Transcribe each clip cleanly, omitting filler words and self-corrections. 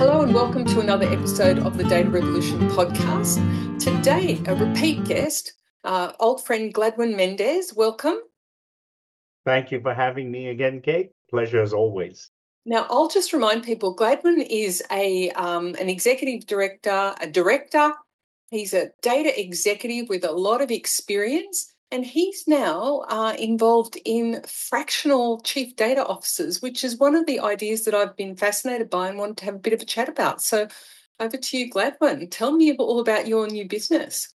Hello and welcome to another episode of the Data Revolution podcast. Today, a repeat guest, old friend Gladwin Mendez. Welcome. Thank you for having me again, Kate. Pleasure as always. Now, I'll just remind people, Gladwin is an executive director, a director. He's a data executive with a lot of experience, and he's now involved in fractional chief data officers, which is one of the ideas that I've been fascinated by and wanted to have a bit of a chat about. So over to you, Gladwin. Tell me all about your new business.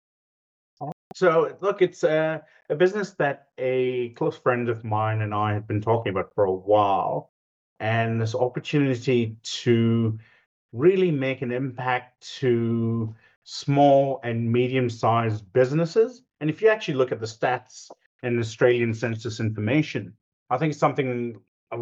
So, look, it's a business that a close friend of mine and I have been talking about for a while. And this opportunity to really make an impact to small and medium-sized businesses. And if you actually look at the stats in Australian census information, I think it's something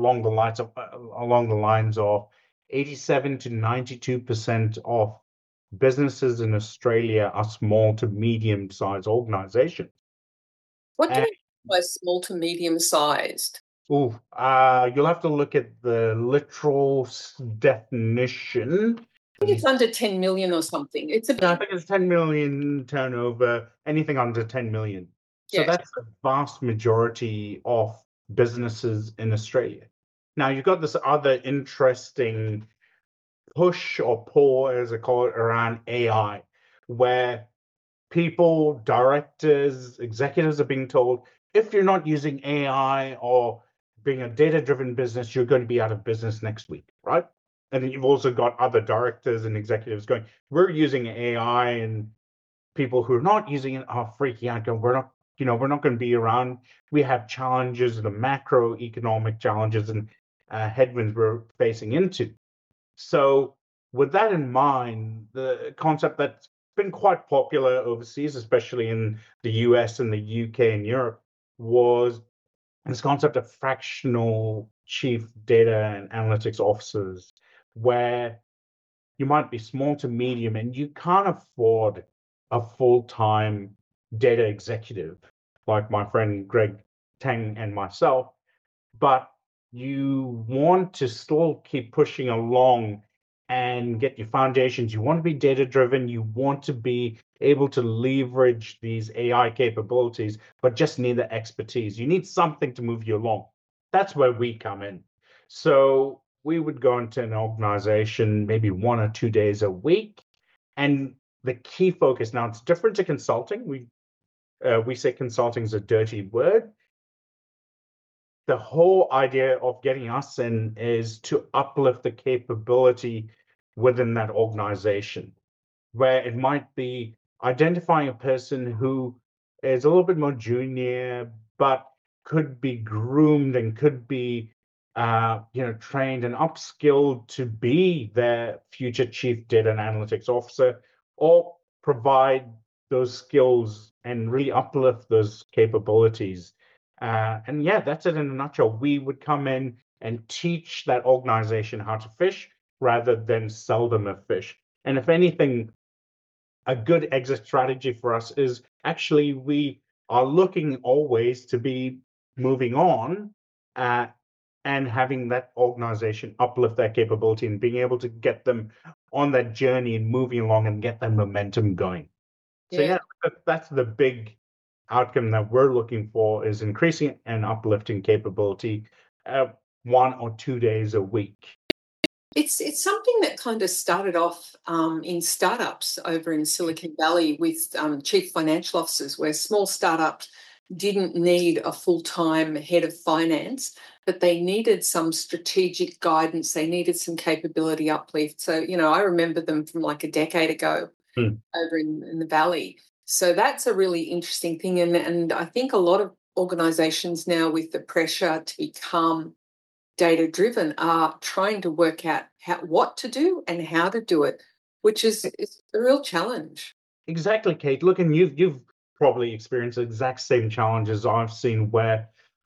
along the lines of 87 to 92% of businesses in Australia are small to medium-sized organizations. What do you mean by small to medium-sized? You'll have to look at the literal definition. I think it's under 10 million or something. I think it's 10 million turnover, anything under 10 million. So that's the vast majority of businesses in Australia. Now, you've got this other interesting push or pull, as I call it, around AI, where people, directors, executives are being told, if you're not using AI or being a data-driven business, you're going to be out of business next week, right? And then you've also got other directors and executives going, we're using AI, and people who are not using it are freaking out, going, we're not going to be around. We have challenges, the macroeconomic challenges and headwinds we're facing into. So with that in mind, the concept that's been quite popular overseas, especially in the US and the UK and Europe, was this concept of fractional chief data and analytics officers, where you might be small to medium and you can't afford a full-time data executive like my friend Greg Tang and myself, but you want to still keep pushing along and get your foundations. You want to be data driven. You want to be able to leverage these AI capabilities, but just need the expertise. You need something to move you along. That's where we come in. So we would go into an organization maybe 1 or 2 days a week. And the key focus, now it's different to consulting. We say consulting is a dirty word. The whole idea of getting us in is to uplift the capability within that organization, where it might be identifying a person who is a little bit more junior, but could be groomed and could be trained and upskilled to be their future chief data and analytics officer, or provide those skills and really uplift those capabilities. That's it in a nutshell. We would come in and teach that organization how to fish rather than sell them a fish. And if anything, a good exit strategy for us is actually we are looking always to be moving on and having that organization uplift their capability and being able to get them on that journey and moving along and get that momentum going. So that's the big outcome that we're looking for, is increasing and uplifting capability 1 or 2 days a week. It's something that kind of started off in startups over in Silicon Valley with chief financial officers, where small startups didn't need a full-time head of finance, but they needed some strategic guidance. They needed some capability uplift. So, I remember them from like a decade ago over in the Valley. So that's a really interesting thing. And I think a lot of organizations now, with the pressure to become data-driven, are trying to work out what to do and how to do it, which is a real challenge. Exactly, Kate. Look, and you've probably experienced the exact same challenges I've seen, where,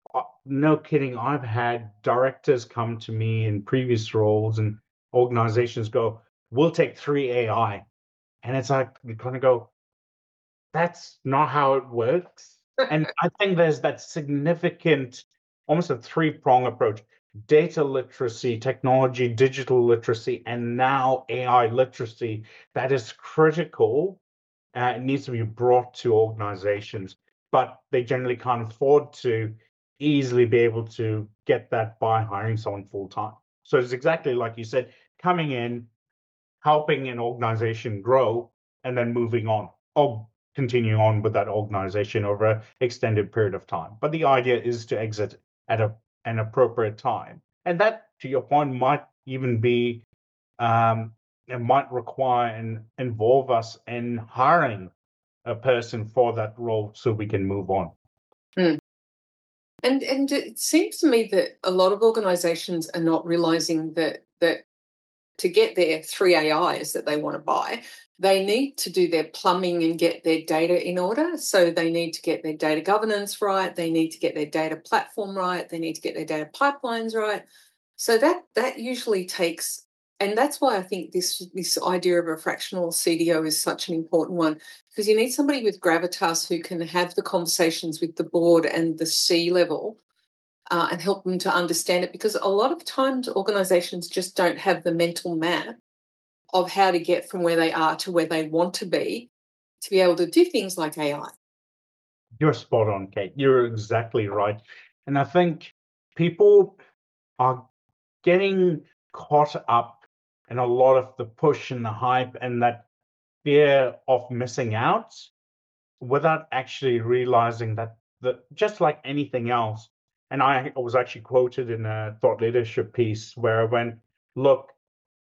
no kidding, I've had directors come to me in previous roles and organizations go, we'll take 3 AI. And it's like, you kind of go, that's not how it works. And I think there's that significant, almost a 3-prong approach. data literacy, technology, digital literacy, and now AI literacy that is critical. It needs to be brought to organizations, but they generally can't afford to easily be able to get that by hiring someone full time. So it's exactly like you said, coming in, helping an organization grow, and then moving on, or continuing on with that organization over an extended period of time. But the idea is to exit at an appropriate time. And that, to your point, might even be, it might require and involve us in hiring a person for that role so we can move on. Mm. And it seems to me that a lot of organizations are not realizing that to get their 3 AIs that they want to buy, they need to do their plumbing and get their data in order. So they need to get their data governance right. They need to get their data platform right. They need to get their data pipelines right. So that usually takes, and that's why I think this idea of a fractional CDO is such an important one, because you need somebody with gravitas who can have the conversations with the board and the C-level and help them to understand it, because a lot of times organizations just don't have the mental map of how to get from where they are to where they want to be able to do things like AI. You're spot on, Kate. You're exactly right. And I think people are getting caught up in a lot of the push and the hype and that fear of missing out without actually realizing that just like anything else, and I was actually quoted in a thought leadership piece where I went, look,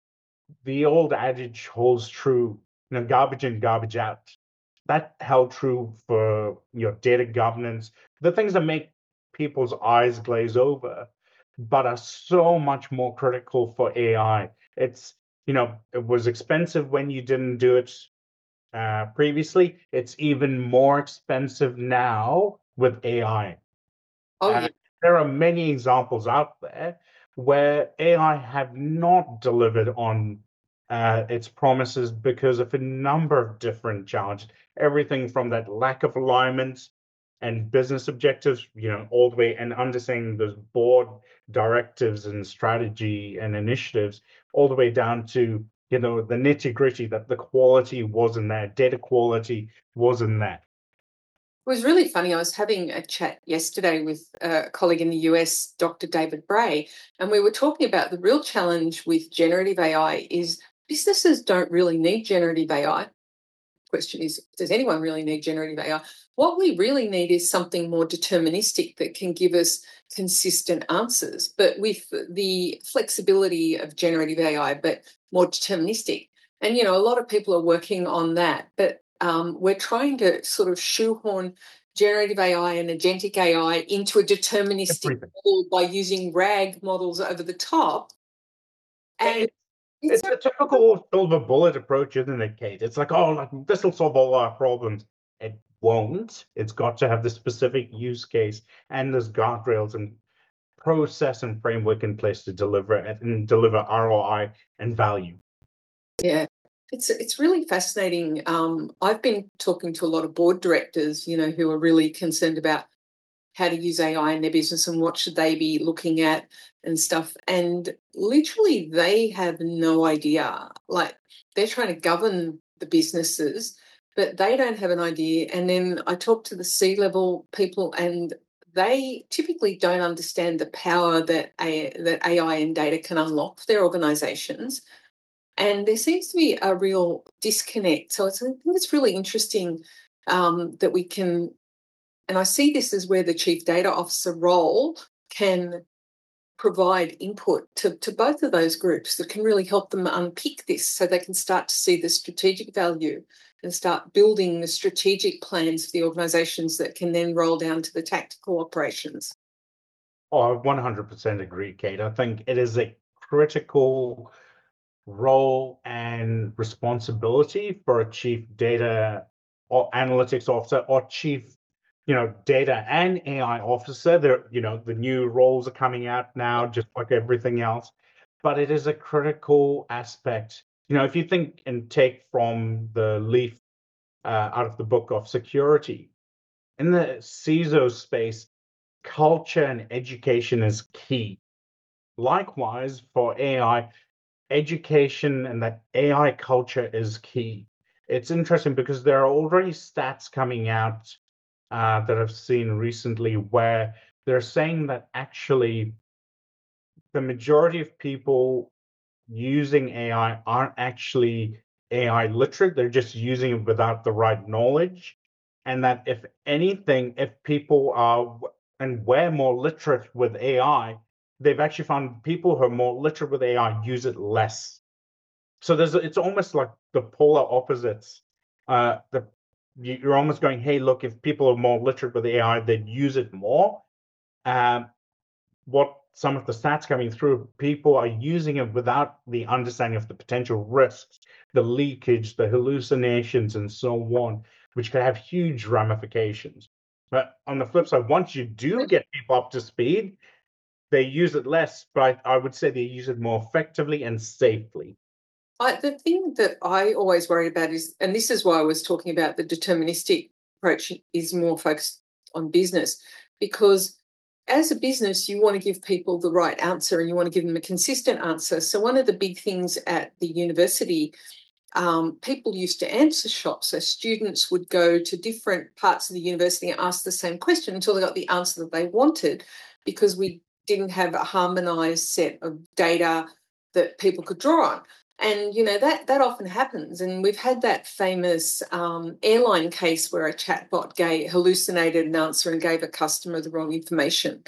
the old adage holds true, garbage in, garbage out. That held true for your data governance, the things that make people's eyes glaze over, but are so much more critical for AI. It's, it was expensive when you didn't do it previously. It's even more expensive now with AI. Oh, yeah. There are many examples out there where AI have not delivered on its promises because of a number of different challenges. Everything from that lack of alignment and business objectives, all the way and understanding those board directives and strategy and initiatives, all the way down to the nitty gritty that the quality wasn't there, data quality wasn't there. It was really funny. I was having a chat yesterday with a colleague in the US, Dr. David Bray, and we were talking about the real challenge with generative AI is businesses don't really need generative AI. Question is, does anyone really need generative AI? What we really need is something more deterministic that can give us consistent answers, but with the flexibility of generative AI, but more deterministic. And, a lot of people are working on that, but we're trying to sort of shoehorn generative AI and agentic AI into a deterministic model by using RAG models over the top. And it's a typical silver bullet approach, isn't it, Kate? It's like, this will solve all our problems. It won't. It's got to have the specific use case and there's guardrails and process and framework in place to deliver it and deliver ROI and value. Yeah. It's really fascinating. I've been talking to a lot of board directors, who are really concerned about how to use AI in their business and what should they be looking at and stuff. And literally they have no idea. Like, they're trying to govern the businesses, but they don't have an idea. And then I talk to the C-level people and they typically don't understand the power that AI and data can unlock for their organizations. And there seems to be a real disconnect. So I think it's really interesting that we can, and I see this as where the chief data officer role can provide input to both of those groups that can really help them unpick this so they can start to see the strategic value and start building the strategic plans for the organisations that can then roll down to the tactical operations. Oh, I 100% agree, Kate. I think it is a critical role and responsibility for a chief data or analytics officer or chief data and AI officer. The new roles are coming out now, just like everything else. But it is a critical aspect. If you think and take from the leaf out of the book of security, in the CISO space, culture and education is key. likewise for AI, education and that AI culture is key. It's interesting because there are already stats coming out that I've seen recently where they're saying that actually the majority of people using AI aren't actually AI literate. They're just using it without the right knowledge. And that if anything, if people are and we're more literate with AI, they've actually found people who are more literate with AI use it less. So it's almost like the polar opposites. You're almost going, hey, look, if people are more literate with AI, they'd use it more. What some of the stats coming through, people are using it without the understanding of the potential risks, the leakage, the hallucinations, and so on, which can have huge ramifications. But on the flip side, once you do get people up to speed, they use it less, but I would say they use it more effectively and safely. The thing that I always worry about is, and this is why I was talking about the deterministic approach is more focused on business, because as a business, you want to give people the right answer and you want to give them a consistent answer. So one of the big things at the university, people used to answer shop. So students would go to different parts of the university and ask the same question until they got the answer that they wanted, because we didn't have a harmonized set of data that people could draw on. And, that often happens. And we've had that famous airline case where a chatbot hallucinated an answer and gave a customer the wrong information.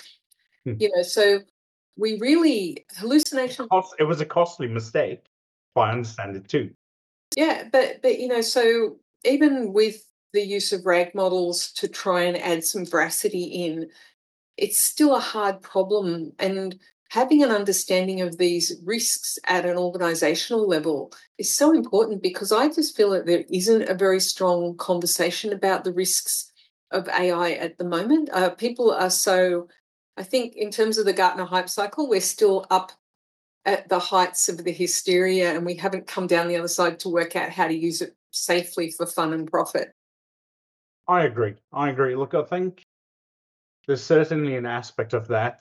So we really, hallucination. It was a costly mistake, if I understand it too. Yeah, but so even with the use of RAG models to try and add some veracity in, it's still a hard problem. And having an understanding of these risks at an organizational level is so important, because I just feel that there isn't a very strong conversation about the risks of AI at the moment. People are so, I think in terms of the Gartner hype cycle, we're still up at the heights of the hysteria and we haven't come down the other side to work out how to use it safely for fun and profit. I agree. Look, I think there's certainly an aspect of that.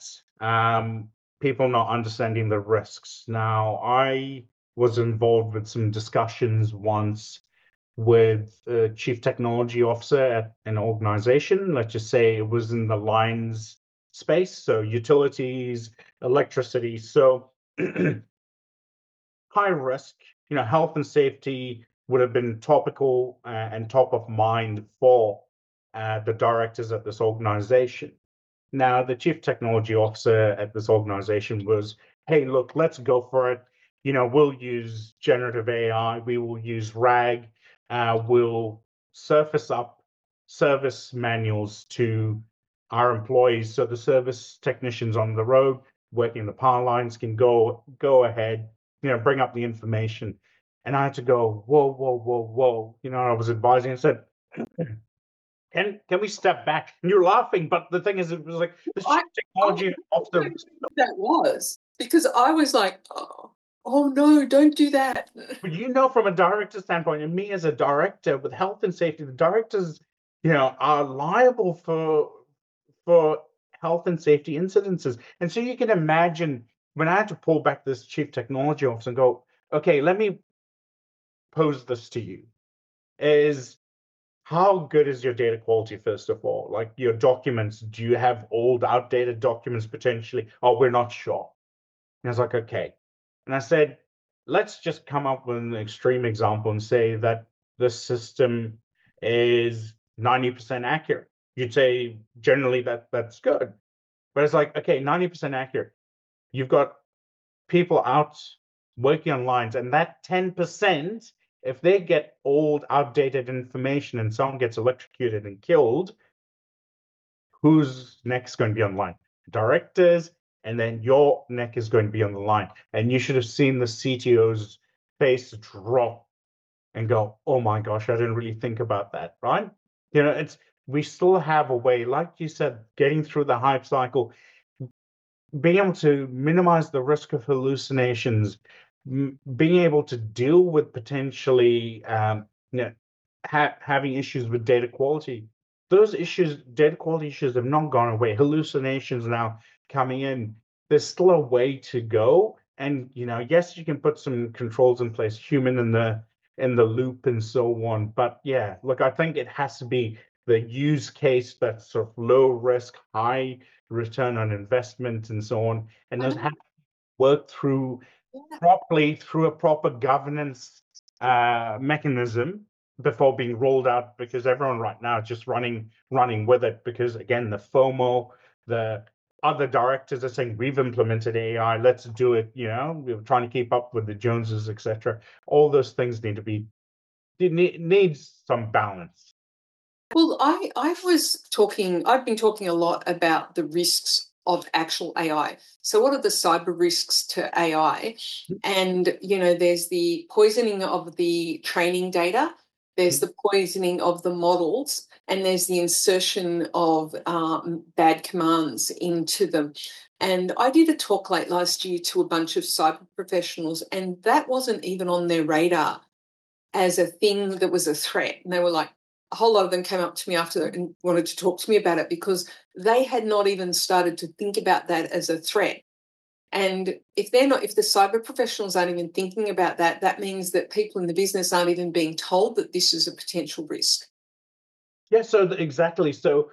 People not understanding the risks. Now, I was involved with some discussions once with a chief technology officer at an organization. Let's just say it was in the lines space, so utilities, electricity. So high risk, health and safety would have been topical and top of mind for the directors at this organization. Now, the chief technology officer at this organization was, hey, look, let's go for it. We'll use generative AI. We will use RAG. We'll surface up service manuals to our employees, so the service technicians on the road working the power lines can go ahead, bring up the information. And I had to go, whoa. I was advising and said, can we step back? And you're laughing, but the thing is, it was like the technology of the. That was because I was like, oh no, don't do that. But from a director standpoint, and me as a director with health and safety, the directors, are liable for health and safety incidences. And so you can imagine when I had to pull back this chief technology officer and go, okay, let me pose this to you. Is how good is your data quality, first of all? Like your documents, do you have old, outdated documents potentially? Oh, we're not sure. And I was like, okay. And I said, let's just come up with an extreme example and say that the system is 90% accurate. You'd say generally that's good. But it's like, okay, 90% accurate. You've got people out working on lines, and that 10%, if they get old, outdated information and someone gets electrocuted and killed, who's next going to be on line? Directors, and then your neck is going to be on the line. And you should have seen the CTO's face drop and go, oh my gosh, I didn't really think about that, right? We still have a way, like you said, getting through the hype cycle, being able to minimize the risk of hallucinations, being able to deal with potentially having issues with data quality. Those issues, data quality issues, have not gone away. Hallucinations now coming in. there's still a way to go. And yes, you can put some controls in place, human in the loop and so on. But yeah, look, I think it has to be the use case that's sort of low risk, high return on investment and so on. And those have to work through properly through a proper governance mechanism before being rolled out, because everyone right now is just running with it, because again, the FOMO, the other directors are saying we've implemented AI, let's do it, we're trying to keep up with the Joneses, etc. All those things needs some balance. Well, I've been talking a lot about the risks of actual AI. So what are the cyber risks to AI? And, there's the poisoning of the training data, there's the poisoning of the models, and there's the insertion of bad commands into them. And I did a talk late last year to a bunch of cyber professionals, and that wasn't even on their radar as a thing that was a threat. And they were like, a whole lot of them came up to me after and wanted to talk to me about it, because they had not even started to think about that as a threat. And if the cyber professionals aren't even thinking about that, that means that people in the business aren't even being told that this is a potential risk. Yeah, so exactly. So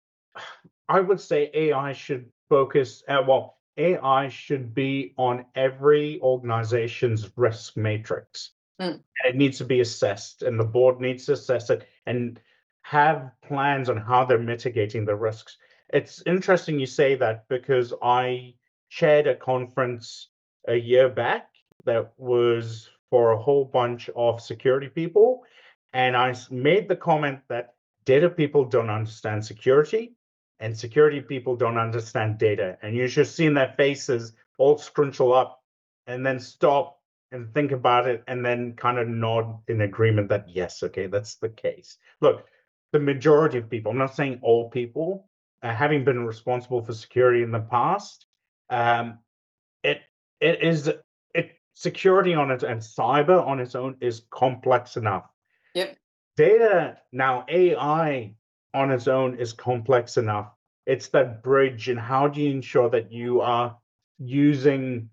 I would say AI should focus, AI should be on every organization's risk matrix. It needs to be assessed, and the board needs to assess it and have plans on how they're mitigating the risks. It's interesting you say that, because I chaired a conference a year back that was for a whole bunch of security people. And I made the comment that data people don't understand security, and security people don't understand data. And you should see in their faces all scrunchel up and then stop and think about it, and then kind of nod in agreement that yes, okay, that's the case. Look, the majority of people, I'm not saying all people, having been responsible for security in the past, it is security on its and cyber on its own is complex enough. Yep. Data now, AI on its own is complex enough. It's that bridge, and how do you ensure that you are using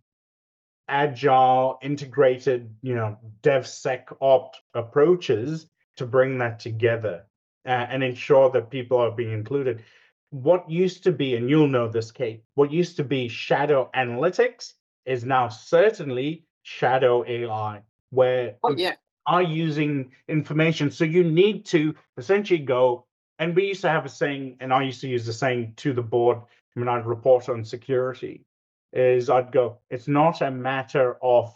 agile, integrated, DevSecOps approaches to bring that together and ensure that people are being included. What used to be, and you'll know this, Kate, what used to be shadow analytics is now certainly shadow AI, where are using information. So you need to essentially go, and we used to have a saying, and I used to use the saying to the board when I'd report on security, is I'd go, it's not a matter of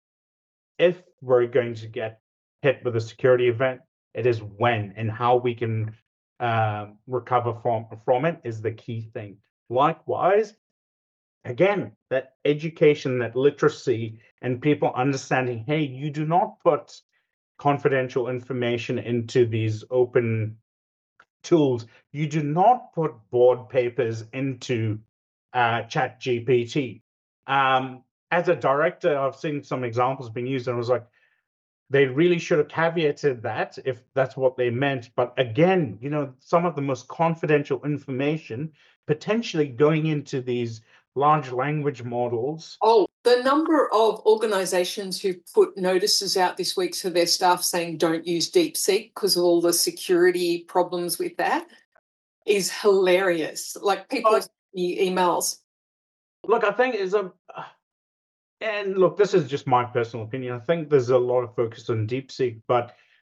if we're going to get hit with a security event, it is when, and how we can recover from it is the key thing. Likewise, again, that education, that literacy, and people understanding, hey, you do not put confidential information into these open tools. You do not put board papers into ChatGPT. As a director, I've seen some examples being used, and I was like, they really should have caveated that if that's what they meant. But again, some of the most confidential information potentially going into these large language models. Oh, the number of organizations who've put notices out this week to their staff saying don't use DeepSeek because of all the security problems with that is hilarious. Like, people are sending emails. Look, I think and look, this is just my personal opinion. I think there's a lot of focus on DeepSeek, but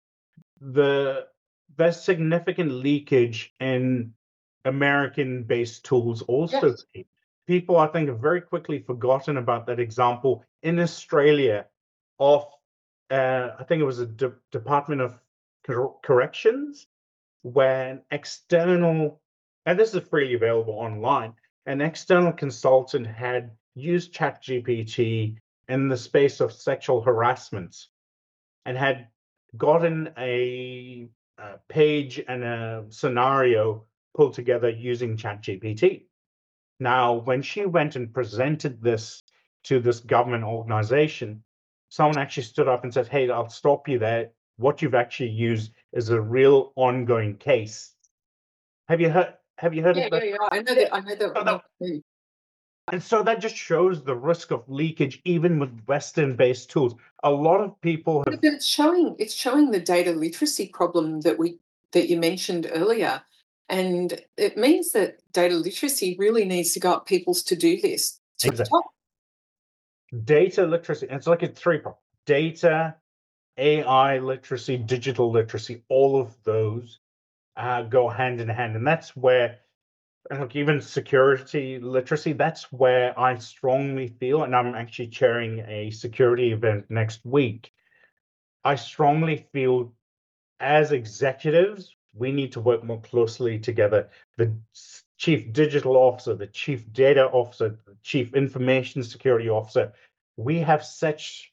there's significant leakage in American-based tools also. Yes. People, I think, have very quickly forgotten about that example in Australia of, I think it was a Department of Corrections, when external, and this is freely available online, an external consultant had used ChatGPT in the space of sexual harassment and had gotten a page and a scenario pulled together using ChatGPT. Now, when she went and presented this to this government organization, someone actually stood up and said, hey, I'll stop you there. What you've actually used is a real ongoing case. Have you heard of that? Yeah, I know that. And so that just shows the risk of leakage, even with Western-based tools. A lot of people have. But it's showing the data literacy problem that you mentioned earlier, and it means that data literacy really needs to go up people's to-do list to the Exactly. top. Data literacy. It's like a three-part: data, AI literacy, digital literacy. All of those go hand in hand, and that's where. Look, even security literacy, that's where I strongly feel, and I'm actually chairing a security event next week. I strongly feel as executives, we need to work more closely together. The chief digital officer, the chief data officer, the chief information security officer, we have such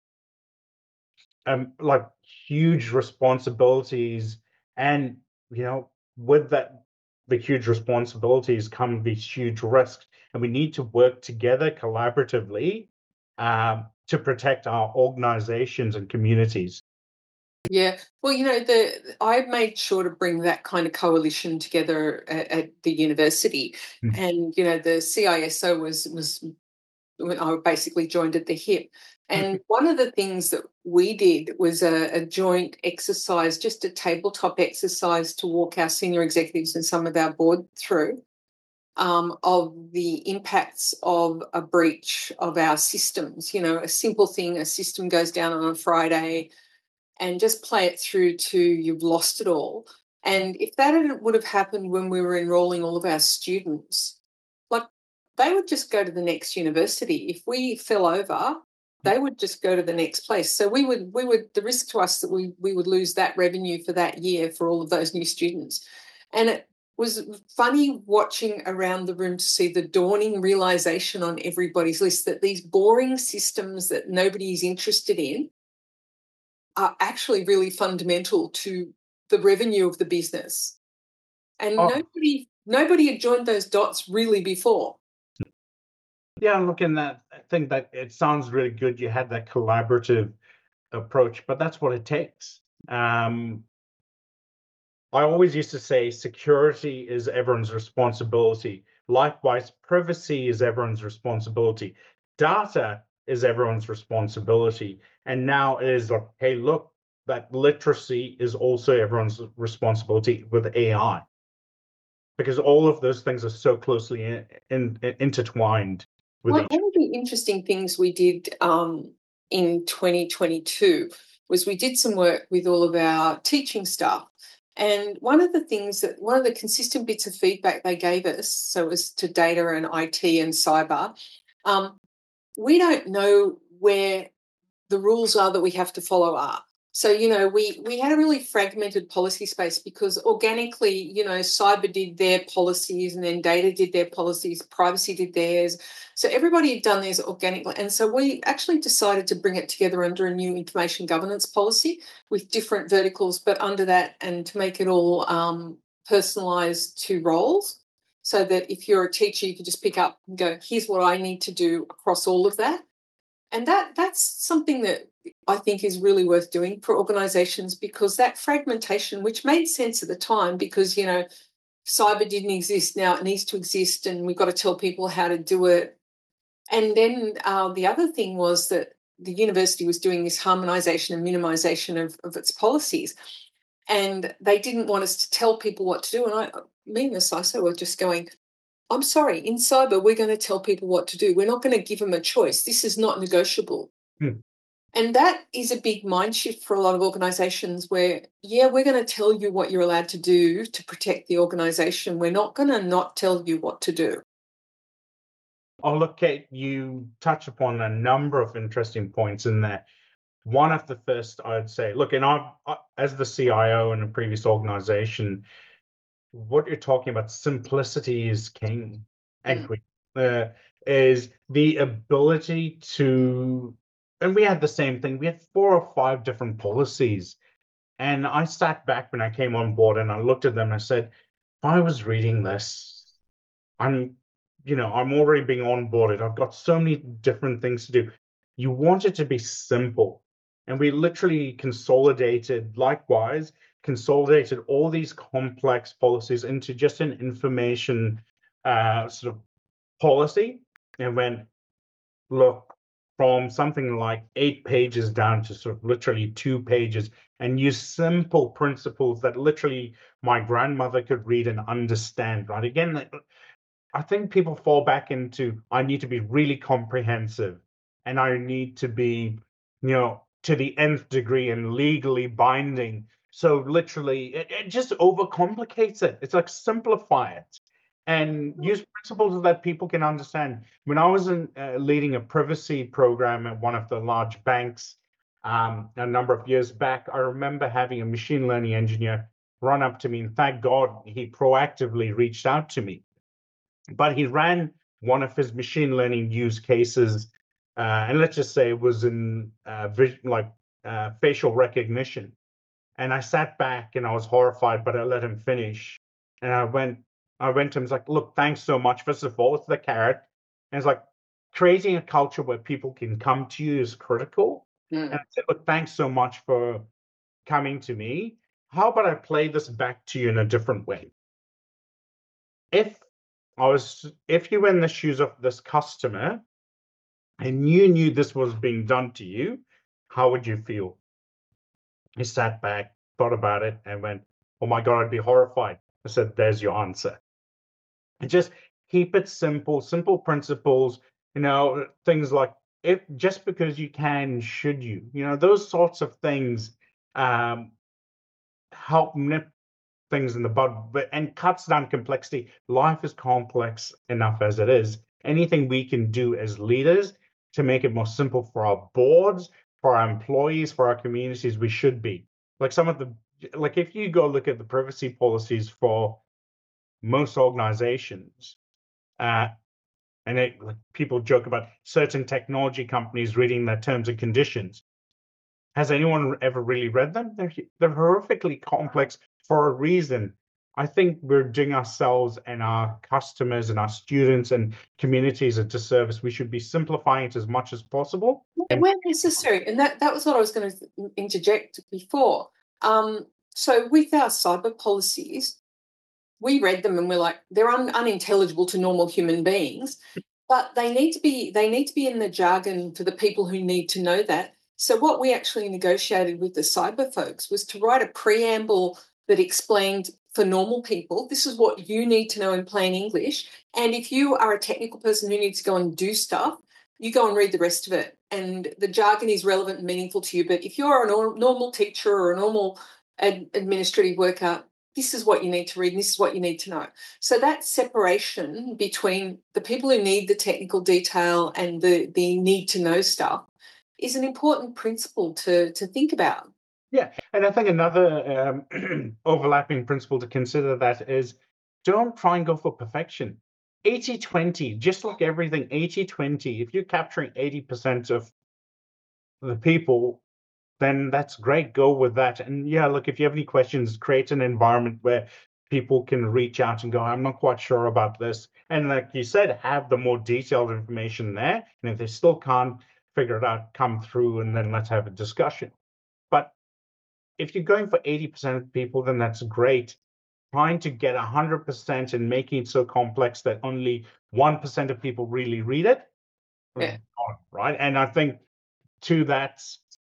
like huge responsibilities, and with that the huge responsibilities come these huge risks, and we need to work together collaboratively to protect our organizations and communities. Yeah, well, I made sure to bring that kind of coalition together at the university, Mm. and the CISO was when I basically joined at the hip. And one of the things that we did was a joint exercise, just a tabletop exercise to walk our senior executives and some of our board through of the impacts of a breach of our systems. A simple thing, a system goes down on a Friday, and just play it through to you've lost it all. And if that would have happened when we were enrolling all of our students, like they would just go to the next university. If we fell over, they would just go to the next place. So we would the risk to us that we would lose that revenue for that year for all of those new students. And it was funny watching around the room to see the dawning realization on everybody's list that these boring systems that nobody is interested in are actually really fundamental to the revenue of the business. And Oh, nobody had joined those dots really before. yeah, look, in that, I think that it sounds really good. You had that collaborative approach, but that's what it takes. I always used to say security is everyone's responsibility. Likewise, privacy is everyone's responsibility. Data is everyone's responsibility. And now it is like, hey, look, that literacy is also everyone's responsibility with AI, because all of those things are so closely intertwined with One each. of the interesting things we did in 2022 was we did some work with all of our teaching staff. And one of the consistent bits of feedback they gave us, so it was to data and IT and cyber, we don't know where the rules are that we have to follow are. So, we had a really fragmented policy space because organically, cyber did their policies and then data did their policies, privacy did theirs. So everybody had done theirs organically. And so we actually decided to bring it together under a new information governance policy with different verticals, but under that, and to make it all personalised to roles, so that if you're a teacher, you could just pick up and go, here's what I need to do across all of that. And that's something that I think is really worth doing for organisations, because that fragmentation, which made sense at the time because, cyber didn't exist, now it needs to exist and we've got to tell people how to do it. And then the other thing was that the university was doing this harmonisation and minimisation of its policies, and they didn't want us to tell people what to do. And me and the CISO were just going, I'm sorry, in cyber, we're going to tell people what to do. We're not going to give them a choice. This is not negotiable. Hmm. And that is a big mind shift for a lot of organisations where, we're going to tell you what you're allowed to do to protect the organisation. We're not going to not tell you what to do. Oh, look, Kate, you touch upon a number of interesting points in there. One of the first, I'd say, look, and as the CIO in a previous organization, what you're talking about, simplicity is king. Equity is the ability to, and we had the same thing. We had 4 or 5 different policies. And I sat back when I came on board and I looked at them and I said, if I was reading this, I'm already being onboarded. I've got so many different things to do. You want it to be simple. And we literally consolidated all these complex policies into just an information sort of policy. and went, look, from something like 8 pages down to sort of literally 2 pages, and use simple principles that literally my grandmother could read and understand, right? Again, I think people fall back into, I need to be really comprehensive and I need to be, to the nth degree and legally binding. So literally, it just overcomplicates it. It's like simplify it and use principles that people can understand. When I was leading a privacy program at one of the large banks a number of years back, I remember having a machine learning engineer run up to me, and thank God he proactively reached out to me. But he ran one of his machine learning use cases, and let's just say it was in facial recognition. And I sat back and I was horrified, but I let him finish. And I went to him, I was like, look, thanks so much. First of all, it's the carrot. And it's like creating a culture where people can come to you is critical. And I said, look, thanks so much for coming to me. How about I play this back to you in a different way? If you were in the shoes of this customer and you knew this was being done to you, how would you feel? He sat back, thought about it, and went, oh my God, I'd be horrified. I said, there's your answer. And just keep it simple principles, things like if just because you can, should you, those sorts of things help nip things in the bud, and cuts down complexity. Life is complex enough as it is. Anything we can do as leaders to make it more simple for our boards, for our employees, for our communities, we should be. Like if you go look at the privacy policies for most organizations, people joke about certain technology companies reading their terms and conditions. Has anyone ever really read them? They're horrifically complex for a reason. I think we're doing ourselves and our customers and our students and communities a disservice. We should be simplifying it as much as possible. Where necessary. And that was what I was going to interject before. So with our cyber policies, we read them and we're like, they're unintelligible to normal human beings, but they need to be in the jargon for the people who need to know that. So what we actually negotiated with the cyber folks was to write a preamble that explained for normal people, this is what you need to know in plain English. And if you are a technical person who needs to go and do stuff, you go and read the rest of it. And the jargon is relevant and meaningful to you. But if you're a normal teacher or a normal administrative worker, this is what you need to read and this is what you need to know. So that separation between the people who need the technical detail and the need to know stuff is an important principle to think about. Yeah, and I think another overlapping principle to consider that is don't try and go for perfection. 80-20, just like everything, 80-20. If you're capturing 80% of the people, then that's great. Go with that. And yeah, look, if you have any questions, create an environment where people can reach out and go, I'm not quite sure about this. And like you said, have the more detailed information there. And if they still can't figure it out, come through and then let's have a discussion. But if you're going for 80% of people, then that's great. Trying to get 100% and making it so complex that only 1% of people really read it, right? And I think to that,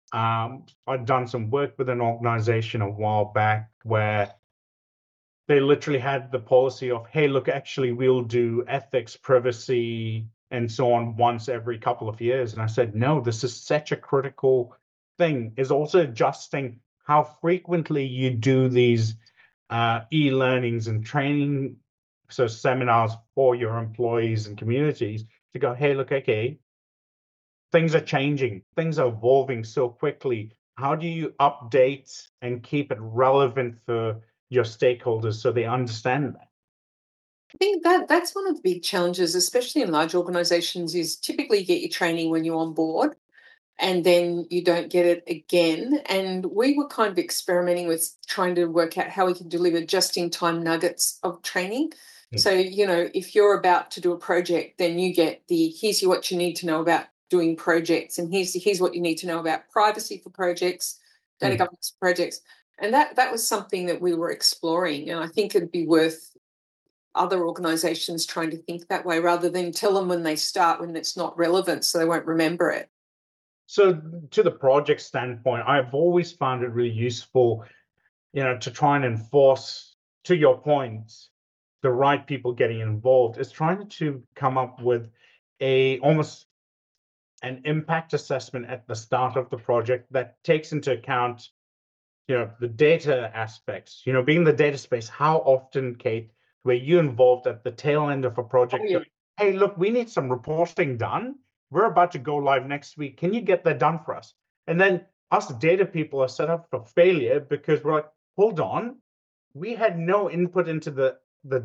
I'd done some work with an organization a while back where they literally had the policy of, hey, look, actually, we'll do ethics, privacy, and so on once every couple of years. And I said, no, this is such a critical thing, is also adjusting how frequently you do these e-learnings and training, so seminars for your employees and communities to go, hey, look, okay, things are changing, things are evolving so quickly. How do you update and keep it relevant for your stakeholders so they understand that? I think that's one of the big challenges, especially in large organizations, is typically you get your training when you're on board and then you don't get it again. And we were kind of experimenting with trying to work out how we could deliver just-in-time nuggets of training. So, if you're about to do a project, then you get here's what you need to know about doing projects, and here's what you need to know about privacy for projects, data governance for projects. And that was something that we were exploring, and I think it'd be worth other organisations trying to think that way, rather than tell them when they start when it's not relevant so they won't remember it. So to the project standpoint, I've always found it really useful, to try and enforce, to your point, the right people getting involved, is trying to come up with almost an impact assessment at the start of the project that takes into account, the data aspects. Being the data space, how often, Kate, were you involved at the tail end of a project? Yeah. Going, hey, look, we need some reporting done. We're about to go live next week. Can you get that done for us? And then us data people are set up for failure because we're like, hold on, we had no input into the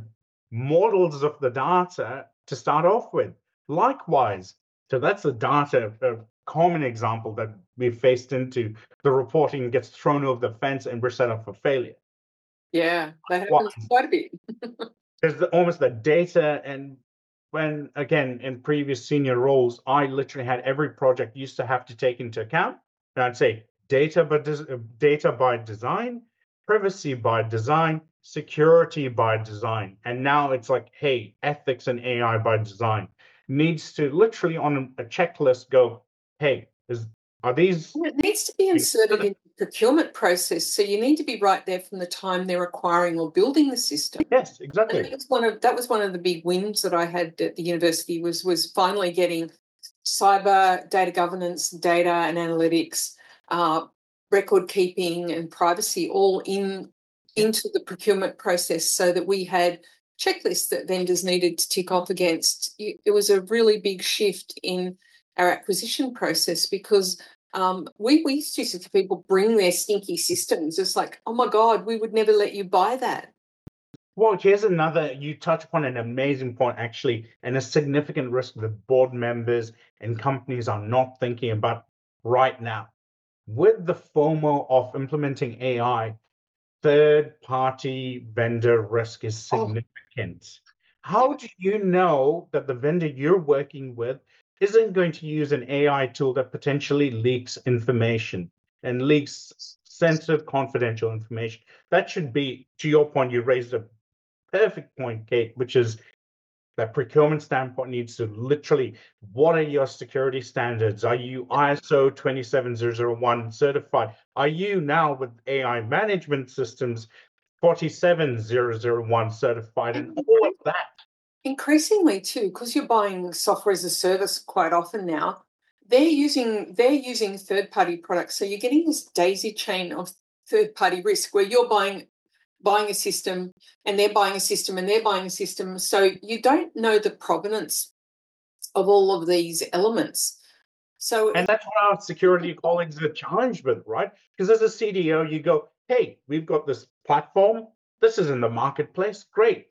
models of the data to start off with. Likewise, so that's the data, a common example that we've faced into. The reporting gets thrown over the fence and we're set up for failure. Yeah, that happens quite a bit. There's almost the data, and when, again, in previous senior roles, I literally had every project used to have to take into account, and I'd say data by design, privacy by design, security by design. And now it's like, hey, ethics and AI by design needs to literally on a checklist go, hey, are these... It needs to be inserted in the procurement process. So you need to be right there from the time they're acquiring or building the system. Yes, exactly. And that was one of the big wins that I had at the university was finally getting cyber, data governance, data and analytics, record keeping and privacy all into the procurement process, so that we had checklists that vendors needed to tick off against. It was a really big shift in our acquisition process, because we used to see people bring their stinky systems. It's like, oh my God, we would never let you buy that. Well, here's another, you touch upon an amazing point, actually, and a significant risk that board members and companies are not thinking about right now. With the FOMO of implementing AI, third-party vendor risk is significant. How do you know that the vendor you're working with isn't going to use an AI tool that potentially leaks information and leaks sensitive, confidential information? That should be, to your point, you raised a perfect point, Kate, which is that procurement standpoint needs to literally, what are your security standards? Are you ISO 27001 certified? Are you now with AI management systems 47001 certified, and all of that? Increasingly too, because you're buying software as a service quite often now, they're using third-party products. So you're getting this daisy chain of third-party risk where you're buying a system and they're buying a system and they're buying a system. So you don't know the provenance of all of these elements. And that's what our security colleagues are challenged with, right? Because as a CDO, you go, hey, we've got this platform. This is in the marketplace. Great.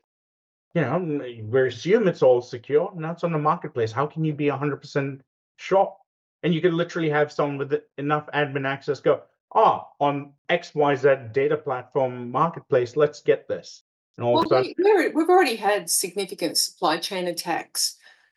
We assume it's all secure. Now it's on the marketplace. How can you be 100% sure? And you can literally have someone with enough admin access go, on XYZ data platform marketplace, let's get this. And all we've already had significant supply chain attacks,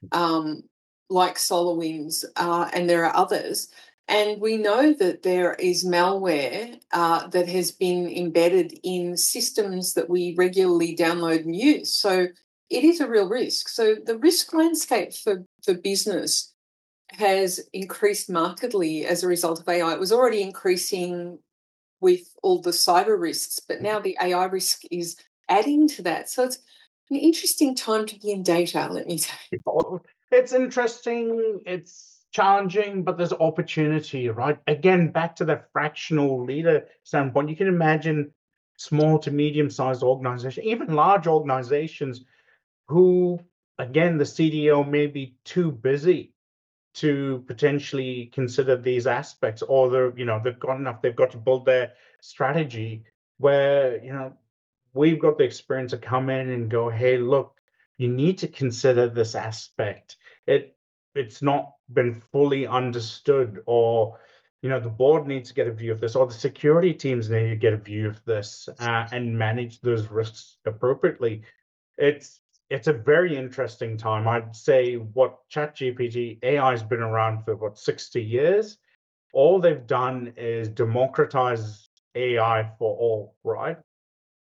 like SolarWinds, and there are others. And we know that there is malware that has been embedded in systems that we regularly download and use. So it is a real risk. So the risk landscape for business has increased markedly as a result of AI. It was already increasing with all the cyber risks, but now the AI risk is adding to that. So it's an interesting time to be in data, let me tell you. It's interesting, it's challenging, but there's opportunity, right? Again, back to that fractional leader standpoint, you can imagine small to medium-sized organizations, even large organizations who, again, the CDO may be too busy to potentially consider these aspects, or they've got enough, they've got to build their strategy where, we've got the experience to come in and go, hey, look, you need to consider this aspect. It's not been fully understood, or the board needs to get a view of this, or the security teams need to get a view of this, and manage those risks appropriately. It's a very interesting time. I'd say what ChatGPT AI has been around for 60 years. All they've done is democratize AI for all, right?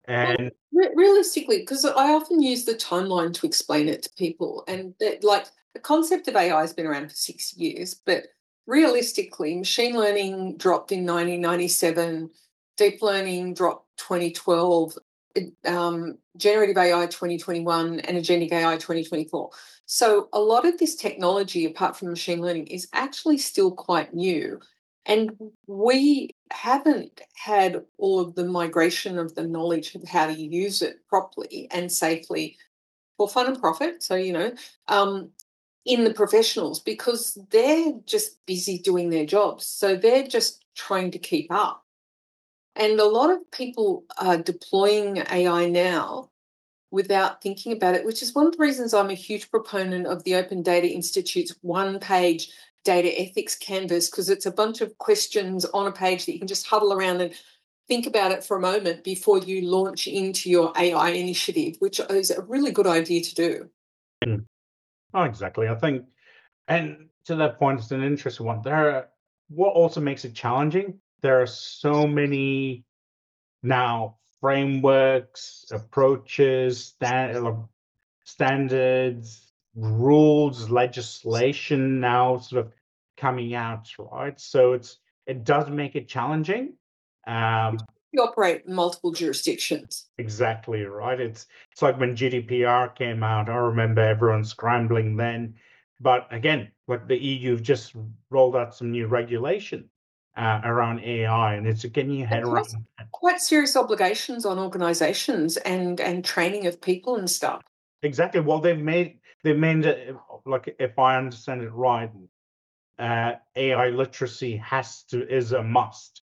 And realistically, because I often use the timeline to explain it to people, and that, like, the concept of AI has been around for 6 years, but realistically, machine learning dropped in 1997, deep learning dropped 2012, generative AI 2021, and agentic AI 2024. So a lot of this technology, apart from machine learning, is actually still quite new. And we haven't had all of the migration of the knowledge of how to use it properly and safely for fun and profit. So, in the professionals, because they're just busy doing their jobs. So they're just trying to keep up. And a lot of people are deploying AI now without thinking about it, which is one of the reasons I'm a huge proponent of the Open Data Institute's one-page data ethics canvas, because it's a bunch of questions on a page that you can just huddle around and think about it for a moment before you launch into your AI initiative, which is a really good idea to do. Oh, exactly. I think, and to that point, it's an interesting one. What also makes it challenging, there are so many now frameworks, approaches, standards, rules, legislation now sort of coming out, right? So it does make it challenging. You operate in multiple jurisdictions. Exactly right. It's like when GDPR came out. I remember everyone scrambling then. But again, like the EU just rolled out some new regulation around AI, and it's getting your head around. Quite serious obligations on organisations and training of people and stuff. Exactly. Well, they've made it, like, if I understand it right, AI literacy is a must.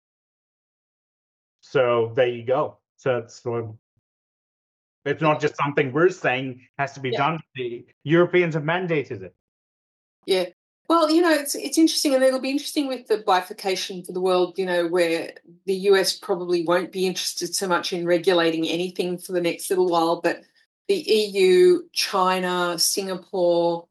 So there you go. So it's not just something we're saying has to be done. The Europeans have mandated it. Yeah. Well, it's interesting, and it'll be interesting with the bifurcation for the world, where the US probably won't be interested so much in regulating anything for the next little while, but the EU, China, Singapore,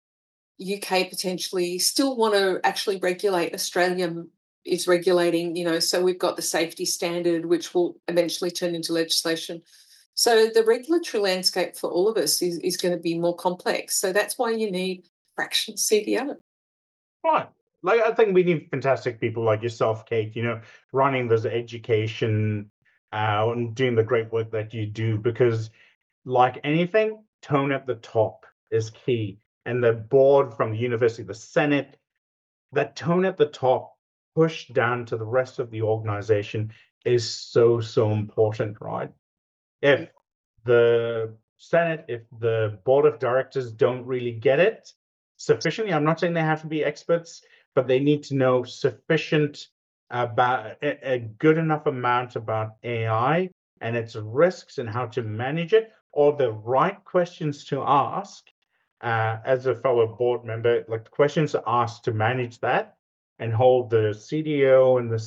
UK potentially still want to actually regulate. Australia is regulating, so we've got the safety standard, which will eventually turn into legislation. So the regulatory landscape for all of us is going to be more complex. So that's why you need fractional CDO. Right. Like, I think we need fantastic people like yourself, Kate, running this education and doing the great work that you do, because like anything, tone at the top is key. And the board from the university, the Senate, that tone at the top pushed down to the rest of the organization is so, so important, right? If the Senate, if the board of directors don't really get it sufficiently, I'm not saying they have to be experts, but they need to know sufficient about a good enough amount about AI and its risks and how to manage it, or the right questions to ask as a fellow board member, like the questions asked to manage that and hold the CDO and the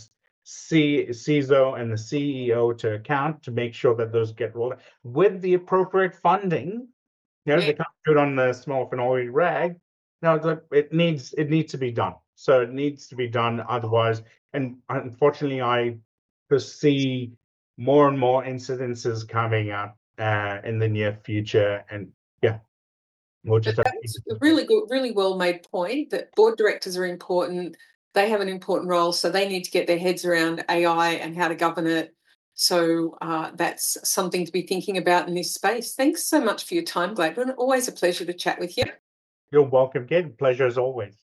CISO and the CEO to account to make sure that those get rolled out with the appropriate funding. They can't do it on the small finale rag. No, it needs to be done. So it needs to be done otherwise. And unfortunately, I foresee more and more incidences coming out in the near future. And yeah, we'll just have that's a really good, really well made point that board directors are important. They have an important role, so they need to get their heads around AI and how to govern it. So that's something to be thinking about in this space. Thanks so much for your time, Gladwin. Always a pleasure to chat with you. You're welcome, Kate. Pleasure as always.